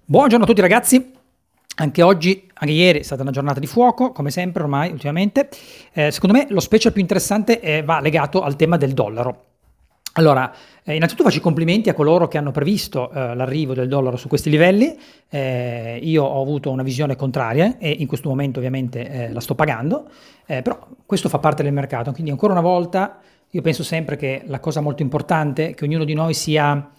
Buongiorno a tutti ragazzi, anche oggi, anche ieri è stata una giornata di fuoco, come sempre ormai ultimamente. Secondo me lo special più interessante va legato al tema del dollaro. Allora, innanzitutto faccio i complimenti a coloro che hanno previsto l'arrivo del dollaro su questi livelli. Io ho avuto una visione contraria e in questo momento ovviamente la sto pagando, però questo fa parte del mercato, quindi ancora una volta io penso sempre che la cosa molto importante è che ognuno di noi sia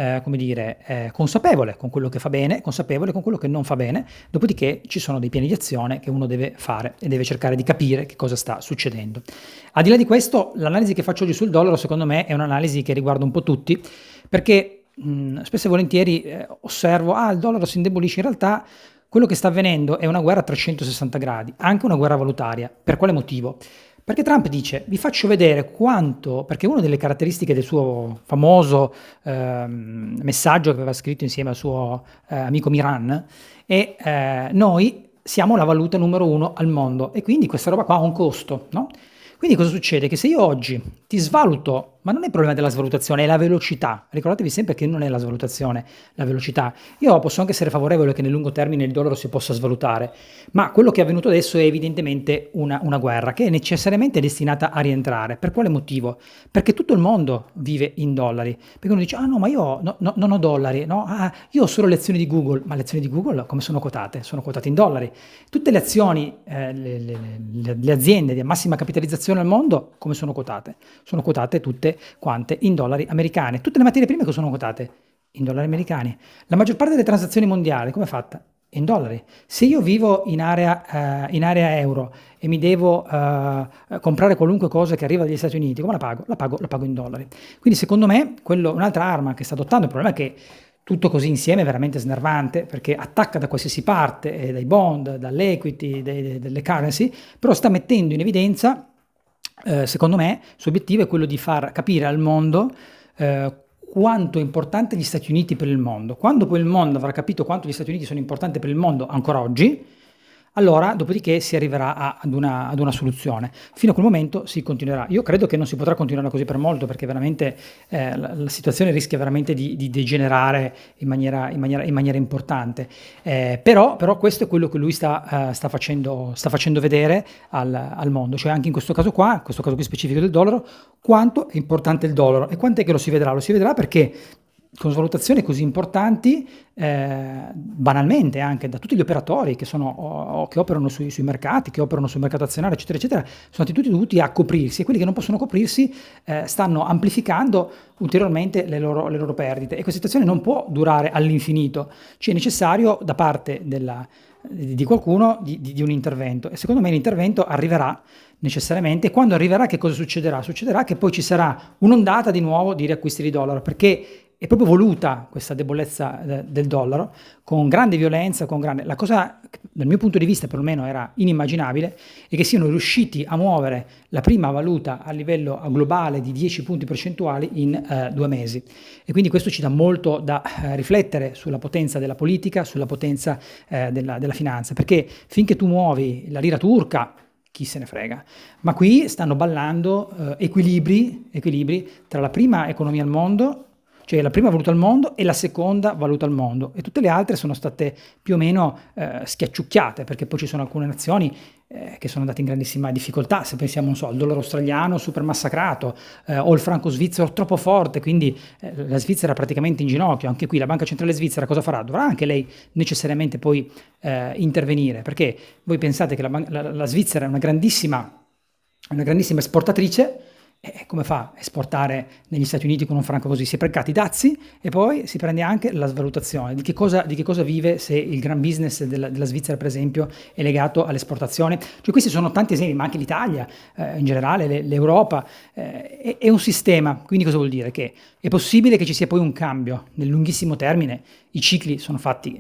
consapevole con quello che fa bene, consapevole con quello che non fa bene, dopodiché ci sono dei piani di azione che uno deve fare e deve cercare di capire che cosa sta succedendo. Al di là di questo, l'analisi che faccio oggi sul dollaro secondo me è un'analisi che riguarda un po' tutti, perché spesso e volentieri osservo, il dollaro si indebolisce, in realtà quello che sta avvenendo è una guerra a 360 gradi, anche una guerra valutaria. Per quale motivo? Perché Trump dice, vi faccio vedere quanto, perché una delle caratteristiche del suo famoso messaggio che aveva scritto insieme al suo amico Miran è noi siamo la valuta numero uno al mondo e quindi questa roba qua ha un costo, no? Quindi cosa succede? Che se io oggi ti svaluto, ma non è il problema della svalutazione, è la velocità. Ricordatevi sempre che non è la svalutazione, la velocità. Io posso anche essere favorevole che nel lungo termine il dollaro si possa svalutare, ma quello che è avvenuto adesso è evidentemente una guerra che è necessariamente destinata a rientrare. Per quale motivo? Perché tutto il mondo vive in dollari. Perché uno dice, no, ma io non ho dollari, no? Io ho solo le azioni di Google, ma le azioni di Google come sono quotate? Sono quotate in dollari. Tutte le azioni, le aziende di massima capitalizzazione al mondo, come sono quotate? Sono quotate tutte quante in dollari americani. Tutte le materie prime che sono quotate in dollari americani. La maggior parte delle transazioni mondiali, come è fatta? In dollari. Se io vivo in area euro e mi devo comprare qualunque cosa che arriva dagli Stati Uniti, come la pago? La pago in dollari. Quindi secondo me un'altra arma che sta adottando, il problema è che tutto così insieme è veramente snervante perché attacca da qualsiasi parte, dai bond, dall'equity, delle currency, però sta mettendo in evidenza, secondo me, il suo obiettivo è quello di far capire al mondo quanto è importante gli Stati Uniti per il mondo. Quando poi il mondo avrà capito quanto gli Stati Uniti sono importanti per il mondo ancora oggi, allora dopodiché si arriverà ad una soluzione. Fino a quel momento si continuerà. Io credo che non si potrà continuare così per molto perché veramente la situazione rischia veramente di degenerare in maniera importante. Però questo è quello che lui sta facendo vedere al mondo, cioè anche in questo caso qui specifico del dollaro, quanto è importante il dollaro e quant'è che lo si vedrà? Lo si vedrà perché con svalutazioni così importanti, banalmente anche da tutti gli operatori che operano sui mercati, che operano sul mercato azionario, eccetera, eccetera, sono tutti dovuti a coprirsi e quelli che non possono coprirsi stanno amplificando ulteriormente le loro perdite e questa situazione non può durare all'infinito, cioè è necessario da parte di qualcuno di un intervento e secondo me l'intervento arriverà necessariamente e quando arriverà che cosa succederà? Succederà che poi ci sarà un'ondata di nuovo di riacquisti di dollaro perché è proprio voluta questa debolezza del dollaro con grande violenza, la cosa dal mio punto di vista perlomeno era inimmaginabile è che siano riusciti a muovere la prima valuta a livello globale di 10 punti percentuali in 2 mesi e quindi questo ci dà molto da riflettere sulla potenza della politica, sulla potenza della finanza perché finché tu muovi la lira turca chi se ne frega, ma qui stanno ballando equilibri tra la prima economia al mondo, cioè la prima valuta al mondo e la seconda valuta al mondo e tutte le altre sono state più o meno schiacciucchiate perché poi ci sono alcune nazioni che sono andate in grandissima difficoltà, se pensiamo al dollaro australiano super massacrato o il franco svizzero troppo forte, quindi la Svizzera praticamente in ginocchio, anche qui la banca centrale svizzera cosa farà? Dovrà anche lei necessariamente poi intervenire perché voi pensate che la Svizzera è una grandissima esportatrice. E come fa a esportare negli Stati Uniti con un franco così? Si è precati i dazi e poi si prende anche la svalutazione. Di che cosa vive se il gran business della Svizzera, per esempio, è legato all'esportazione? Cioè questi sono tanti esempi, ma anche l'Italia, in generale, l'Europa. È un sistema, quindi cosa vuol dire? Che è possibile che ci sia poi un cambio nel lunghissimo termine. I cicli sono fatti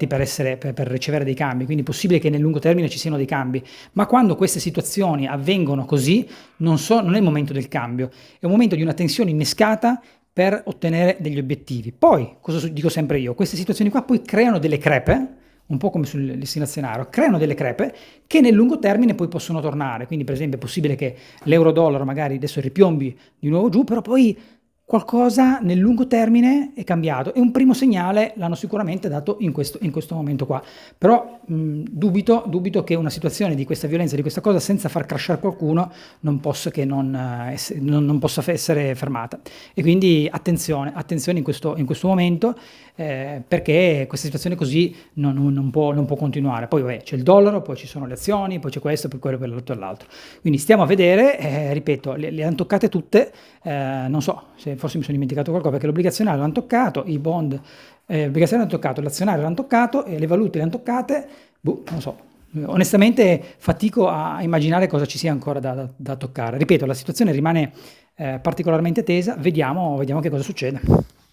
per ricevere dei cambi, quindi è possibile che nel lungo termine ci siano dei cambi, ma quando queste situazioni avvengono così non è il momento del cambio, è un momento di una tensione innescata per ottenere degli obiettivi. Poi, cosa dico sempre io, queste situazioni qua poi creano delle crepe, un po' come sul listino azionario, creano delle crepe che nel lungo termine poi possono tornare, quindi per esempio è possibile che l'euro-dollaro magari adesso ripiombi di nuovo giù, però poi qualcosa nel lungo termine è cambiato e un primo segnale l'hanno sicuramente dato in questo momento qua. Però dubito che una situazione di questa violenza, di questa cosa, senza far crashare qualcuno, non possa non possa essere fermata. E quindi attenzione in questo momento, perché questa situazione così non può continuare. Poi vabbè, c'è il dollaro, poi ci sono le azioni, poi c'è questo, poi quello, per l'altro e l'altro. Quindi stiamo a vedere, ripeto, le hanno toccate tutte, non so se forse mi sono dimenticato qualcosa, perché l'obbligazionario l'hanno toccato, i bond, l'obbligazionario l'hanno toccato, l'azionario l'hanno toccato e le valute le hanno toccate, boh, non so. Onestamente fatico a immaginare cosa ci sia ancora da toccare. Ripeto, la situazione rimane particolarmente tesa, vediamo che cosa succede.